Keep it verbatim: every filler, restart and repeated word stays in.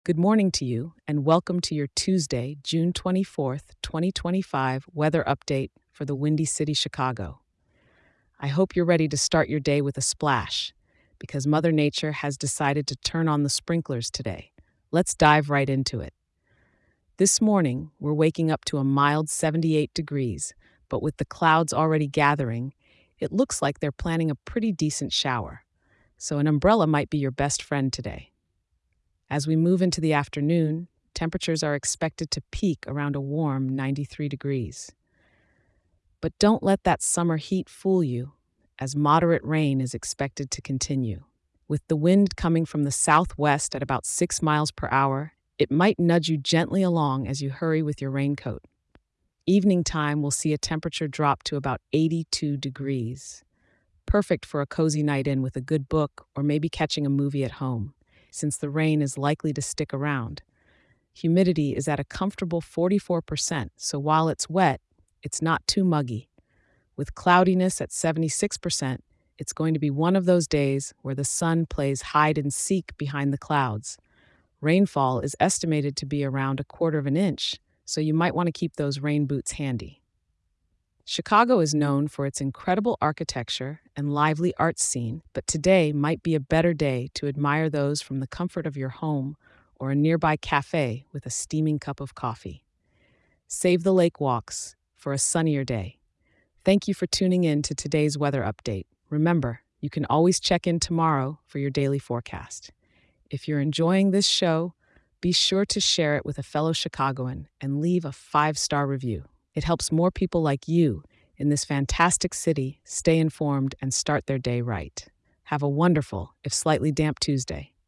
Good morning to you, and welcome to your Tuesday, June twenty-fourth, twenty twenty-five weather update for the Windy City, Chicago. I hope you're ready to start your day with a splash, because Mother Nature has decided to turn on the sprinklers today. Let's dive right into it. This morning, we're waking up to a mild seventy-eight degrees, but with the clouds already gathering, it looks like they're planning a pretty decent shower. So an umbrella might be your best friend today. As we move into the afternoon, temperatures are expected to peak around a warm ninety-three degrees. But don't let that summer heat fool you, as moderate rain is expected to continue. With the wind coming from the southwest at about six miles per hour, it might nudge you gently along as you hurry with your raincoat. Evening time will see a temperature drop to about eighty-two degrees. Perfect for a cozy night in with a good book or maybe catching a movie at home, since the rain is likely to stick around. Humidity is at a comfortable forty-four percent, so while it's wet, it's not too muggy. With cloudiness at seventy-six percent, it's going to be one of those days where the sun plays hide and seek behind the clouds. Rainfall is estimated to be around a quarter of an inch, so you might want to keep those rain boots handy. Chicago is known for its incredible architecture and lively art scene, but today might be a better day to admire those from the comfort of your home or a nearby cafe with a steaming cup of coffee. Save the lake walks for a sunnier day. Thank you for tuning in to today's weather update. Remember, you can always check in tomorrow for your daily forecast. If you're enjoying this show, be sure to share it with a fellow Chicagoan and leave a five-star review. It helps more people like you in this fantastic city stay informed and start their day right. Have a wonderful, if slightly damp, Tuesday.